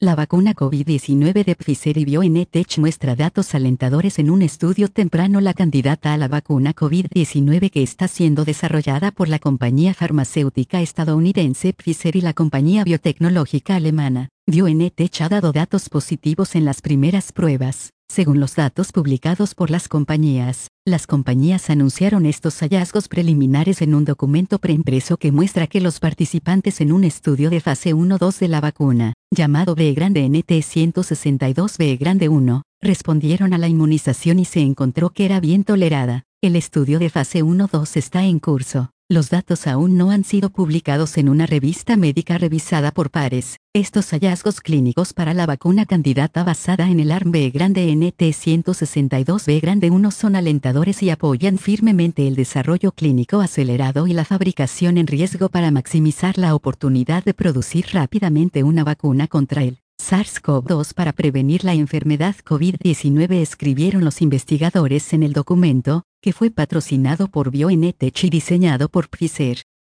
La vacuna COVID-19 de Pfizer y BioNTech muestra datos alentadores en un estudio temprano. La candidata a la vacuna COVID-19 que está siendo desarrollada por la compañía farmacéutica estadounidense Pfizer y la compañía biotecnológica alemana BioNTech ha dado datos positivos en las primeras pruebas. Según los datos publicados por las compañías anunciaron estos hallazgos preliminares en un documento preimpreso que muestra que los participantes en un estudio de fase 1-2 de la vacuna, llamado B-NT162B-1, respondieron a la inmunización y se encontró que era bien tolerada. El estudio de fase 1-2 está en curso. Los datos aún no han sido publicados en una revista médica revisada por pares. Estos hallazgos clínicos para la vacuna candidata basada en el ARN B-NT162B-1 son alentadores y apoyan firmemente el desarrollo clínico acelerado y la fabricación en riesgo para maximizar la oportunidad de producir rápidamente una vacuna contra el SARS-CoV-2 para prevenir la enfermedad COVID-19, escribieron los investigadores en el documento, que fue patrocinado por BioNTech y diseñado por Pfizer.